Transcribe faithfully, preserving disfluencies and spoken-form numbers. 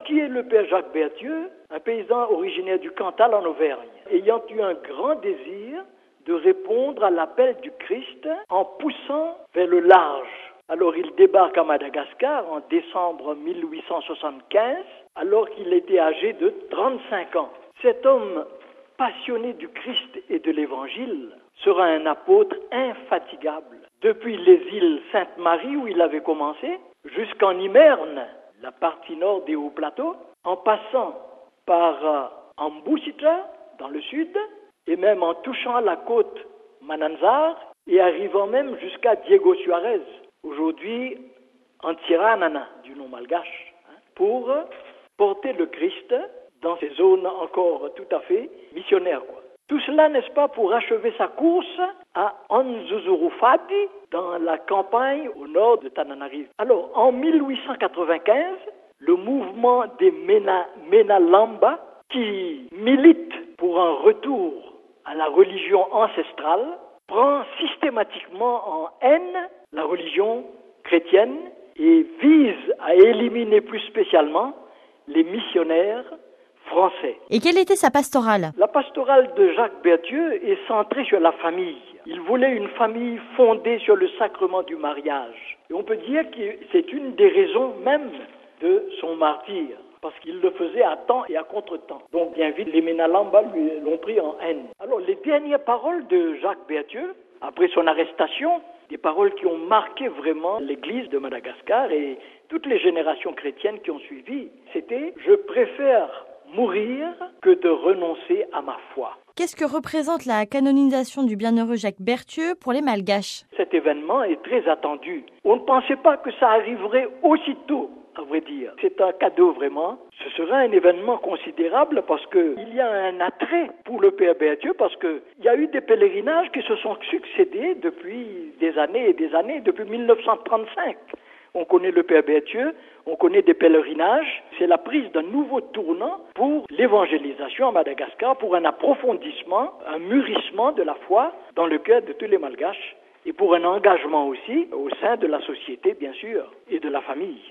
Qui est le père Jacques Berthieu? Un paysan originaire du Cantal en Auvergne, ayant eu un grand désir de répondre à l'appel du Christ en poussant vers le large. Alors il débarque à Madagascar en décembre mille huit cent soixante-quinze, alors qu'il était âgé de trente-cinq ans. Cet homme passionné du Christ et de l'Évangile sera un apôtre infatigable. Depuis les îles Sainte-Marie où il avait commencé, jusqu'en Imerne, la partie nord des hauts plateaux, en passant par euh, Ambucitra, dans le sud, et même en touchant la côte Mananzar, et arrivant même jusqu'à Diego Suarez, aujourd'hui Antsiranana, du nom malgache, hein, pour porter le Christ dans ces zones encore tout à fait missionnaires, quoi. Tout cela, n'est-ce pas, pour achever sa course à Anzuzurufati, dans la campagne au nord de Tananarive. Alors, en mille huit cent quatre-vingt-quinze, le mouvement des Mena, Menalamba, qui milite pour un retour à la religion ancestrale, prend systématiquement en haine la religion chrétienne et vise à éliminer plus spécialement les missionnaires français. Et quelle était sa pastorale? La pastorale de Jacques Berthieu est centrée sur la famille. Il voulait une famille fondée sur le sacrement du mariage. Et on peut dire que c'est une des raisons même de son martyre, parce qu'il le faisait à temps et à contre-temps. Donc bien vite, les Menalamba lui l'ont pris en haine. Alors les dernières paroles de Jacques Berthieu, après son arrestation, des paroles qui ont marqué vraiment l'église de Madagascar et toutes les générations chrétiennes qui ont suivi, c'était « Je préfère mourir que de renoncer à ma foi ». Qu'est-ce que représente la canonisation du bienheureux Jacques Berthieu pour les Malgaches? Cet événement est très attendu. On ne pensait pas que ça arriverait aussitôt, à vrai dire. C'est un cadeau vraiment. Ce sera un événement considérable parce qu'il y a un attrait pour le père Berthieu, parce qu'il y a eu des pèlerinages qui se sont succédés depuis des années et des années, depuis mille neuf cent trente-cinq. On connaît le père Berthieu, on connaît des pèlerinages. C'est la prise d'un nouveau tournant pour l'évangélisation à Madagascar, pour un approfondissement, un mûrissement de la foi dans le cœur de tous les Malgaches et pour un engagement aussi au sein de la société, bien sûr, et de la famille.